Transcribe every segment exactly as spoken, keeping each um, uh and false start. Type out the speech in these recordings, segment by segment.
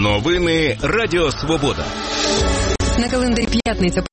Новини Радіо Свобода. На календарі п'ятниця.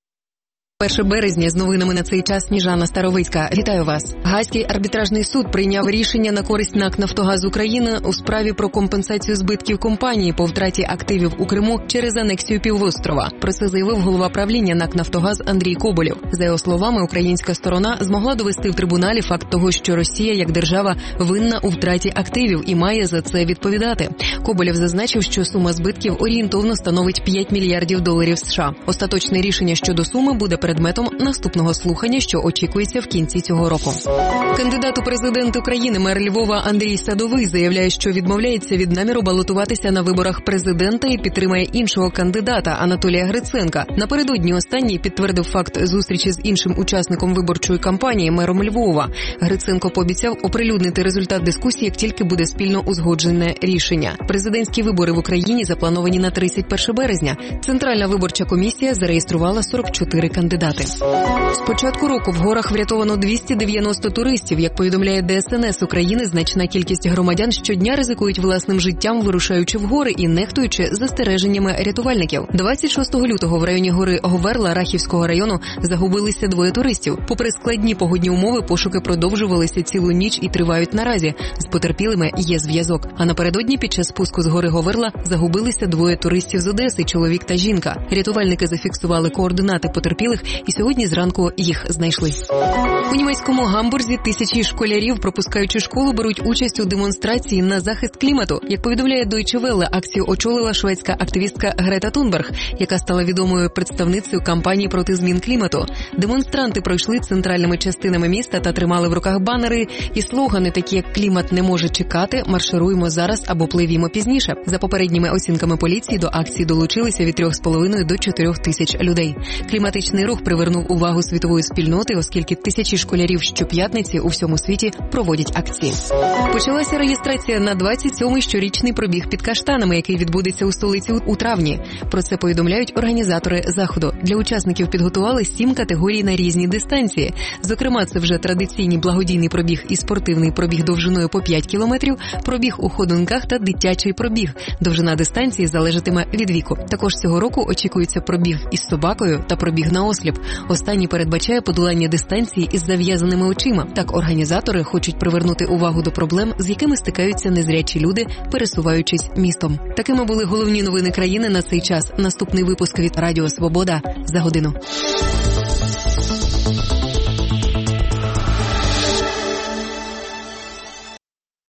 першого березня з новинами на цей час Сніжана Старовицька. Вітаю вас. Гаазький арбітражний суд прийняв рішення на користь НАК «Нафтогаз України» у справі про компенсацію збитків компанії по втраті активів у Криму через анексію півострова. Про це заявив голова правління НАК «Нафтогаз» Андрій Коболєв. За його словами, українська сторона змогла довести в трибуналі факт того, що Росія як держава винна у втраті активів і має за це відповідати. Коболєв зазначив, що сума збитків орієнтовно становить п'ять мільярдів доларів США. Остаточне рішення щодо суми буде предметом наступного слухання, що очікується в кінці цього року. Кандидат у президенти України, мер Львова Андрій Садовий заявляє, що відмовляється від наміру балотуватися на виборах президента і підтримає іншого кандидата Анатолія Гриценка. Напередодні останній підтвердив факт зустрічі з іншим учасником виборчої кампанії, мером Львова. Гриценко пообіцяв оприлюднити результат дискусії, як тільки буде спільно узгоджене рішення. Президентські вибори в Україні заплановані на тридцять перше березня. Центральна виборча комісія зареєструвала сорок чотири кандидати. З початку року в горах врятовано двісті дев'яносто туристів. Як повідомляє Де Ес Ен Ес України, значна кількість громадян щодня ризикують власним життям, вирушаючи в гори і нехтуючи застереженнями рятувальників. двадцять шостого лютого в районі гори Говерла Рахівського району загубилися двоє туристів. Попри складні погодні умови, пошуки продовжувалися цілу ніч і тривають наразі. З потерпілими є зв'язок. А напередодні під час спуску з гори Говерла загубилися двоє туристів з Одеси, чоловік та жінка. Рятувальники зафіксували координати потерпілих і сьогодні зранку їх знайшли. У німецькому Гамбурзі тисячі школярів, пропускаючи школу, беруть участь у демонстрації на захист клімату. Як повідомляє Deutsche Welle, акцію очолила шведська активістка Грета Тунберг, яка стала відомою представницею кампанії проти змін клімату. Демонстранти пройшли центральними частинами міста та тримали в руках банери і слогани, такі як «Клімат не може чекати», «Маршируємо зараз» або «Пливімо пізніше». За попередніми оцінками поліції до акції долучилися від трьох з половиною до чотирьох тисяч людей. Кліматичний рух привернув увагу світової спільноти, оскільки тисячі школярів щоп'ятниці у всьому світі проводять акції. Почалася реєстрація на двадцять сьомий щорічний пробіг під каштанами, який відбудеться у столиці у травні. Про це повідомляють організатори заходу. Для учасників підготували сім категорій на різні дистанції. Зокрема, це вже традиційний благодійний пробіг і спортивний пробіг довжиною по п'ять кілометрів, пробіг у ходунках та дитячий пробіг. Довжина дистанції залежатиме від віку. Також цього року очікується пробіг із собакою та пробіг на осліп. Останній передбачає подолання дистанції із зав'язаними очима. Так організатори хочуть привернути увагу до проблем, з якими стикаються незрячі люди, пересуваючись містом. Такими були головні новини країни на цей час. Наступний випуск від Радіо Свобода за годину.